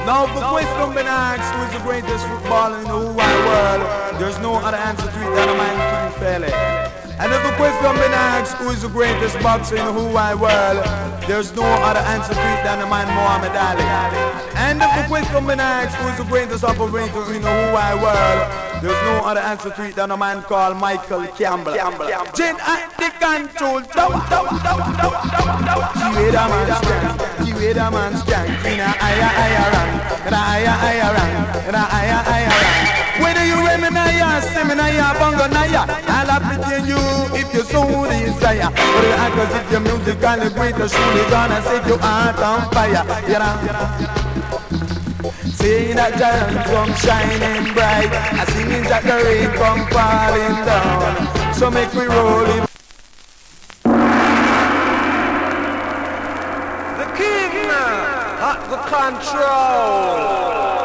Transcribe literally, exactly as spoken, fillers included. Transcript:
Now the question been asked, who is the greatest footballer in the whole wide world? There's no other answer to it than a man King Pele. And if the question been asked, who is the greatest boxer in the whole wide world? There's no other answer to it than the man Muhammad Ali. And if the question been asked, who is the greatest operator in the whole wide world? There's no other answer to it than a man called Michael Campbell. Gin at the control tower. Keep it a man stand, keep it a man stand. In a higher, higher rank, in a higher, higher rank, in a higher, higher rank. Whether you reminaya, seminaya, bongo naya, I'll appreciate you if you so desire. But I cause if your music and the greater surely gonna set your heart on fire. Yeah. Saying that giant come shining bright, I singing that the rain come falling down. So make me roll it. The king at the control.